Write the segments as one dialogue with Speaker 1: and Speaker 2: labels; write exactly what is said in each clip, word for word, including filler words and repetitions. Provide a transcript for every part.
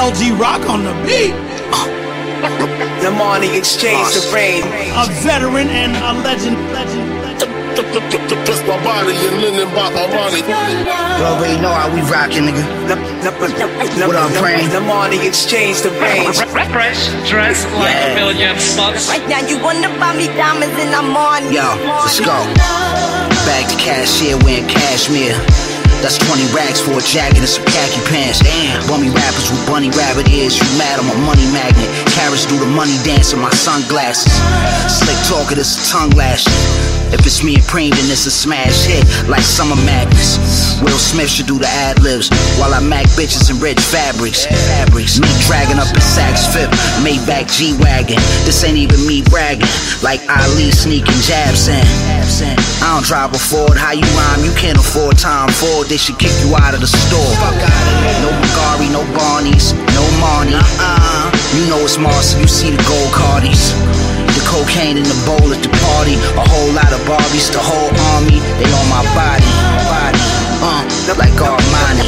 Speaker 1: L G Rock on the beat.
Speaker 2: The money exchange the brain.
Speaker 1: A veteran and a legend, legend, legend.
Speaker 3: Plus my body and linen by my money.
Speaker 4: You already know how we rockin', nigga. What up, brain?
Speaker 2: The money exchange the brain.
Speaker 5: Fresh, dressed like yeah. a million bucks.
Speaker 6: Right now you wanna buy me diamonds and I'm on.
Speaker 4: Yo, let's go. Back to cashier wearing cashmere. That's twenty racks for a jacket and some khaki pants. Damn. Bummy rappers with bunny rabbit ears. You mad, I'm a money magnet. Carrots do the money dance in my sunglasses. Slick talker, this a tongue lashing. If it's me and Preem, then it's a smash hit like Summer Madness. Will Smith should do the ad-libs while I mac bitches in rich fabrics. Fabrics. Me dragging up in Saks Fifth, Maybach G-Wagon. This ain't even me bragging, like Ali sneaking jabs in. I don't drive a Ford, how you rhyme? You can't afford Tom Ford, they should kick you out of the store. No Bulgari, no Barneys, no Marnie. Uh-uh. You know it's Marcy, you see the gold Cardis. The cocaine in the bowl at the party. A whole lot of Barbies, the whole army. They on my body, body. Uh, like Armani.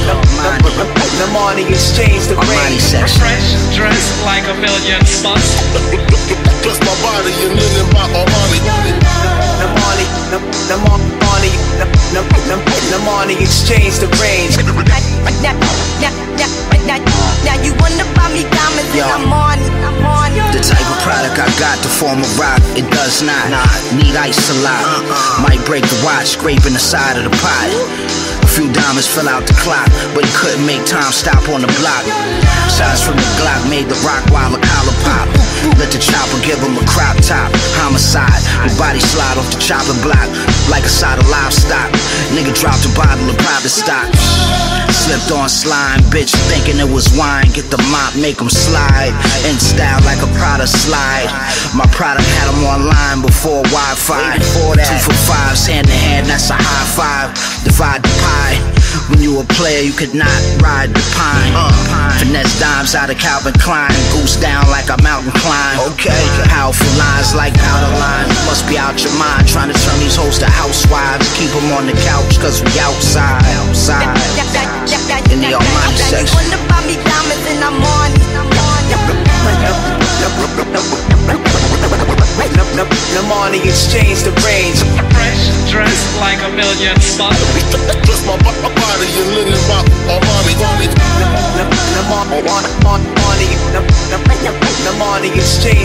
Speaker 2: The money exchange the
Speaker 4: Armani
Speaker 2: brain.
Speaker 4: section.
Speaker 5: Fresh, dressed like a million bucks.
Speaker 3: Plus my body and linen by my money.
Speaker 2: The money, the, the money, the, the, the, the money exchange the brain.
Speaker 6: Now, now, now, now, now you wanna buy me diamonds and I'm on, I'm on.
Speaker 4: The type of product I got to form a rock, it does not need ice a lot. Might break the watch, scraping the side of the pot. A few diamonds fill out the clock, but he couldn't make time stop on the block. Shots from the Glock made the rock while the collar pop. Let the chopper give him a crop top. Homicide, the body slide off the chopping block like a side of livestock. Nigga dropped a bottle of private stock. Slipped on slime, bitch thinking it was wine. Get the mop, make him slide. In style like a Prada slide. My product had him online before Wi-Fi. Two for fives, hand in hand, that's a high five. Divide the pie. When you a player, you could not ride the pine. Finesse dimes out of Calvin Klein. Goose down like a mountain climb. Okay. Powerful lines like outer lines. Must be out your mind. Trying to turn these hoes to housewives. Keep them on the couch, cause we outside. Outside. In the Armani section.
Speaker 6: You wanna buy me diamonds and I'm on, I'm on.
Speaker 2: The money exchange the brain.
Speaker 5: Fresh, dressed like a million bucks.
Speaker 3: Plus my body and linen by my money.
Speaker 2: The money, the money exchange.